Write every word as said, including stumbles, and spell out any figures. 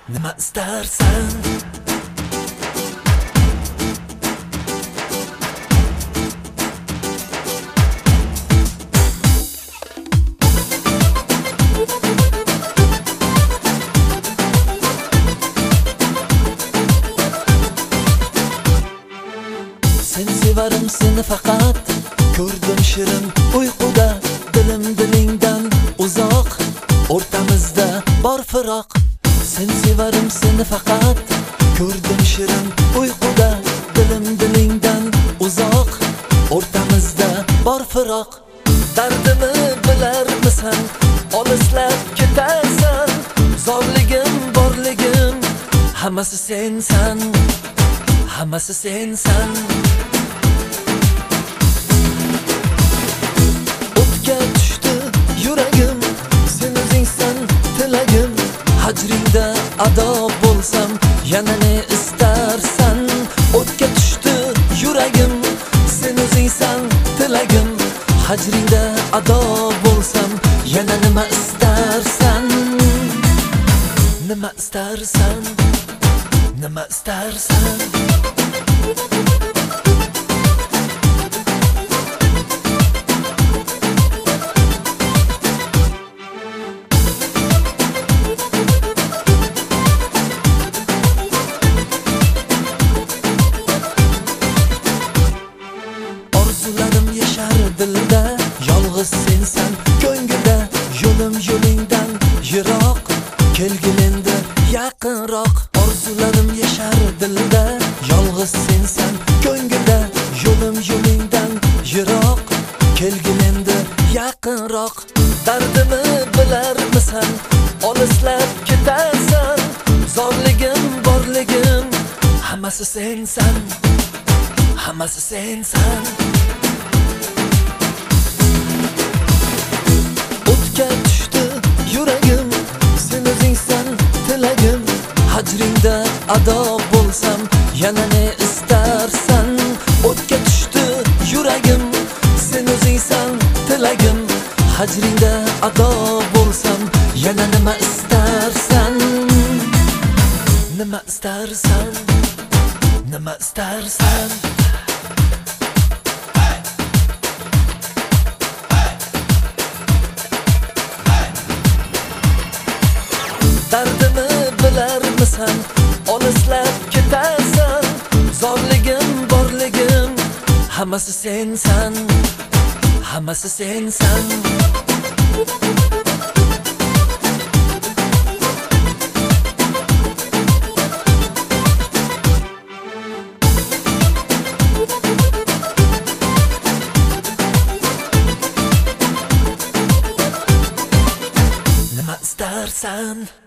Nima istarsan? Sen sevarim seni faqat ko'rdim shirin uyquda, dilim dilingdan uzoq, o'rtamizda bor firoq. Sen sevarim seni faqat ko'rdim shirin uyquda, dilim dilingdan uzoq, o'rtamizda bor firoq. Dardimni bilarmisan, olislab ketarsan, zorligim borligim hammasi sensan, hammasi sensan. O'tga tushdi yuragim, sen o'zingsan tilagim. Hajringda ado bo'lsam, yana ne istarsan? O'tga tushdi yuragim, sen o'zingsan tilagim. Hajringda ado bo'lsam, yana nima istarsan? Nima istarsan? Nima istarsan? Orzularim yashar dilda, yolg'iz sensan ko'ngilda. Yo'lim yo'lingdan yiroq, kelgin endi yaqinroq. Orzularim yashar dilda, yolg'iz sensan ko'ngilda. Yo'lim yo'lingdan yiroq, kelgin endi yaqinroq. Dardimni bilarmisan, olislab ketarsan, zorligim borligim hammasi sensan, hammasi sensan. O'tga tushdi yuragim, sen o'zingsan tilagim. Hajringda ado bo'lsam, yana ne istarsan? O'tga tushdi yuragim, sen o'zingsan tilagim. Hajringda ado bo'lsam, yana nima istarsan? Nima istarsan? Nima istarsan? Dardimni bilarmisan, olislab ketarsan, zorligim borligim hammasi sensan, hammasi sensan. Nima istarsan?